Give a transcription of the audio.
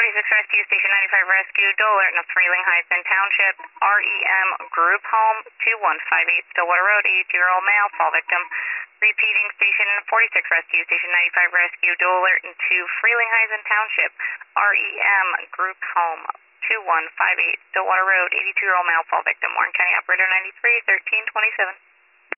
46 Rescue, Station 95 Rescue, Dollar in Freeling Heights in Township, REM Group Home, 2158 Stillwater Road, 82-year-old male, fall victim. Repeating, Station 46 Rescue, Station 95 Rescue, Dollar into Freeling Heights in Township, REM Group Home, 2158 Stillwater Road, 82-year-old male, fall victim. Warren County Operator 93, 1327.